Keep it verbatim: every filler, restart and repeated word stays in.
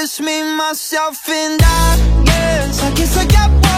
just me, myself, and I. Yes, I guess I got one